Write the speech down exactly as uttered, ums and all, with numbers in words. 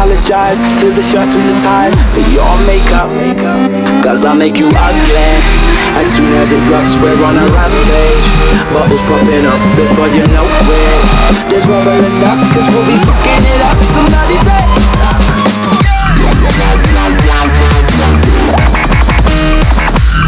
apologize to the shirt and the ties for your makeup, cause I make you ugly. As soon as it drops, we're on a rampage. Bottles popping off before you know it. There's rubber enough, cause we'll be fucking it up. Somebody say